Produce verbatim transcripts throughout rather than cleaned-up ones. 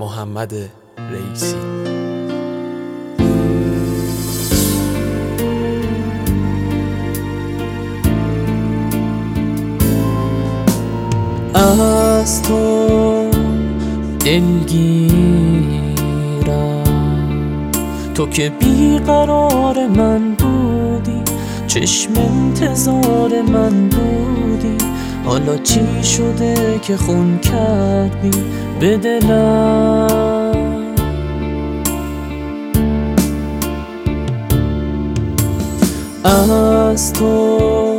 محمد رئیسی. از تو دلگیرم، تو که بیقرار من بودی، چشم انتظار من بودی، حالا چی شده که خون کردی به دلم؟ از تو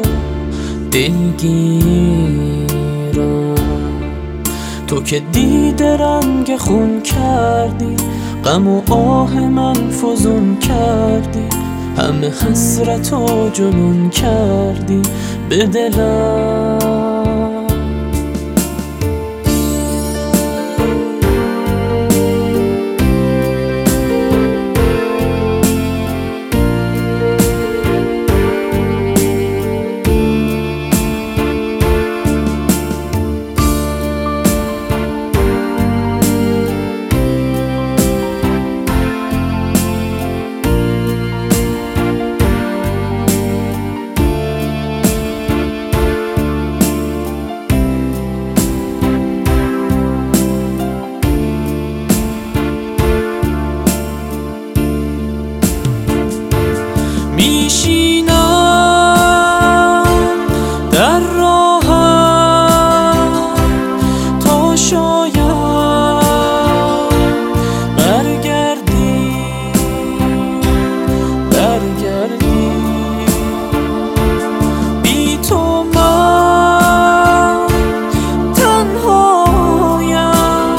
دلگیرم، تو که دیده رنگ خون کردی، غم و آه من فزون کردی، همه حسرت و جنون کردی به دلم. میشینم در راهم تا شاید برگردی برگردی بی تو من تنهایم،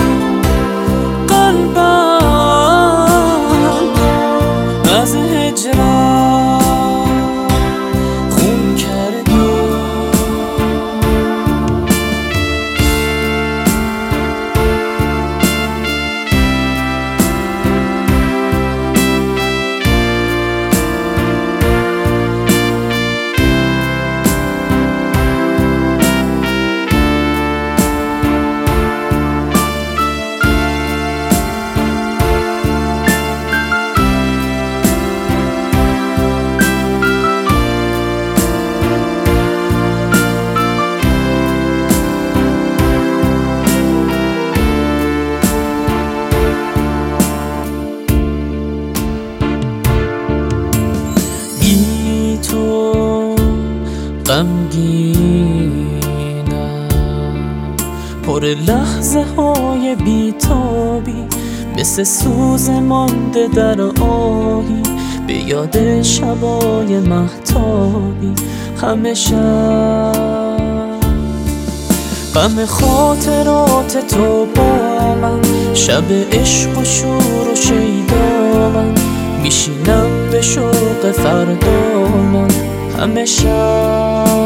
قلبم از هجران غمگینم، پر لحظه های بیتابی، مثل سوز مانده در آهی، به یاد شبای مهتابی همه شب. غم خاطرات تو با من، شب عشق و شور و شیدا من، میشینم به شوق فردا من همه شب.